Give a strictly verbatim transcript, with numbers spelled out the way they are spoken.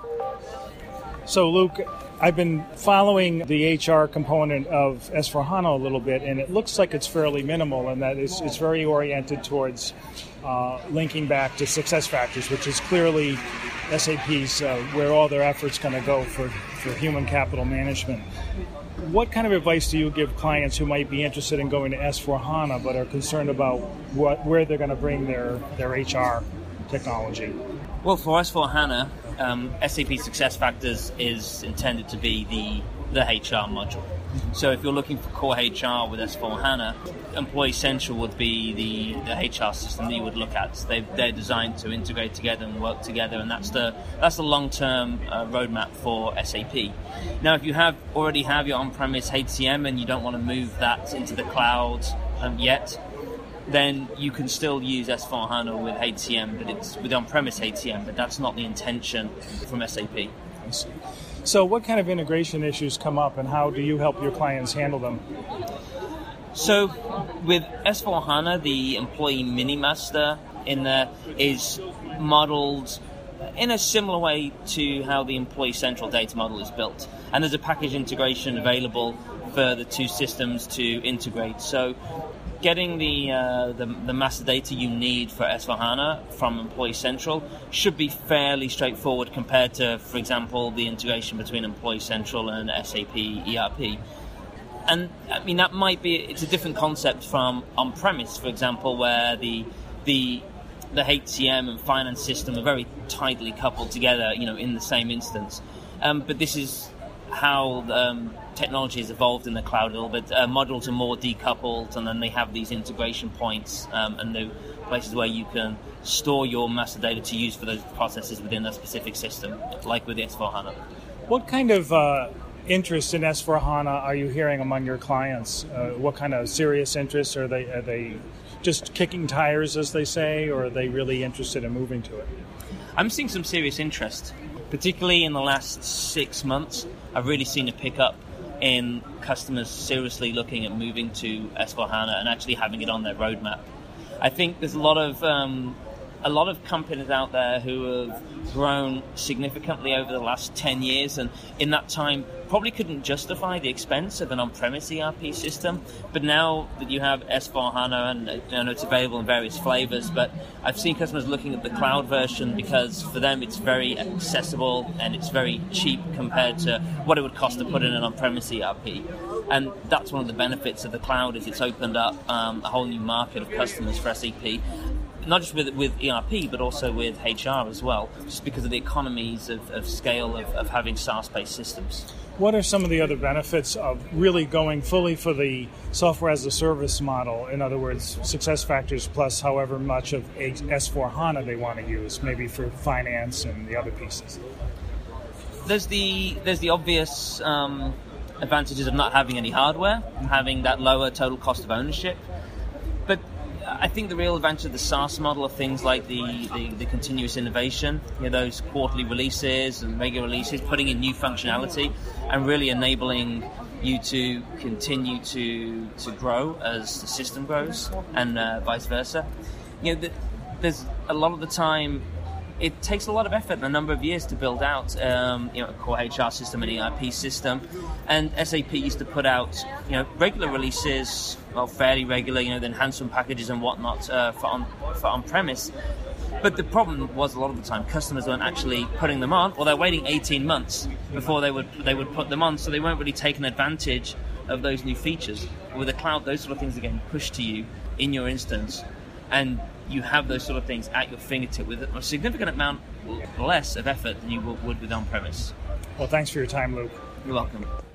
So, Luke, I've been following the H R component of S four HANA a little bit, and it looks like it's fairly minimal, and that it's, it's very oriented towards uh, linking back to SuccessFactors, which is clearly S A P's uh, where all their efforts going to go for, for human capital management. What kind of advice do you give clients who might be interested in going to S four HANA but are concerned about what, where they're going to bring their, their H R technology? Well, for S four HANA, um, S A P SuccessFactors is intended to be the, the H R module. So if you're looking for core H R with S four HANA, Employee Central would be the, the H R system that you would look at. They, they're designed to integrate together and work together, and that's the that's the long-term uh, roadmap for S A P. Now, if you have already have your on-premise H C M and you don't want to move that into the cloud um, yet, then you can still use S four HANA with H C M, but it's with on-premise H C M, but that's not the intention from S A P. I see. So what kind of integration issues come up, and how do you help your clients handle them? So with S four HANA, the employee mini-master in there is modeled in a similar way to how the Employee Central data model is built. And there's a package integration available for the two systems to integrate. So getting the, uh, the the master data you need for S four HANA from Employee Central should be fairly straightforward compared to, for example, the integration between Employee Central and S A P E R P. And I mean, that might be, it's a different concept from on-premise, for example, where the the the H C M and finance system are very tightly coupled together, you know, in the same instance. Um, but this is how um, technology has evolved in the cloud a little bit. Uh, modules are more decoupled, and then they have these integration points um, and the places where you can store your master data to use for those processes within a specific system, like with S four HANA. What kind of uh, interest in S four HANA are you hearing among your clients? Uh, what kind of serious interest? Are they, are they just kicking tires, as they say, or are they really interested in moving to it? I'm seeing some serious interest, particularly in the last six months. I've really seen a pickup in customers seriously looking at moving to S four HANA and actually having it on their roadmap. I think there's a lot of um, a lot of companies out there who have grown significantly over the last ten years, and in that time probably couldn't justify the expense of an on-premise E R P system. But now that you have S four HANA, and I know it's available in various flavors, but I've seen customers looking at the cloud version because for them it's very accessible and it's very cheap compared to what it would cost to put in an on-premise E R P. And that's one of the benefits of the cloud, is it's opened up um, a whole new market of customers for S A P. Not just with with E R P, but also with H R as well, just because of the economies of, of scale of, of having SaaS-based systems. What are some of the other benefits of really going fully for the software as a service model? In other words, SuccessFactors plus however much of S four HANA they want to use, maybe for finance and the other pieces. There's the there's the obvious um, advantages of not having any hardware, having that lower total cost of ownership. But I think the real advantage of the SaaS model are things like the, the, the continuous innovation, you know, those quarterly releases and regular releases, putting in new functionality and really enabling you to continue to to grow as the system grows, and uh, vice versa. You know, the, there's a lot of the time it takes a lot of effort and a number of years to build out um, you know, a core H R system and E R P system. And S A P used to put out you know regular releases, well, fairly regular, you know, the enhancement packages and whatnot uh, for on for on-premise. But the problem was a lot of the time customers weren't actually putting them on, or they're waiting eighteen months before they would they would put them on, so they weren't really taking advantage of those new features. With the cloud, those sort of things are getting pushed to you in your instance, and you have those sort of things at your fingertip with a significant amount less of effort than you would with on-premise. Well, thanks for your time, Luke. You're welcome.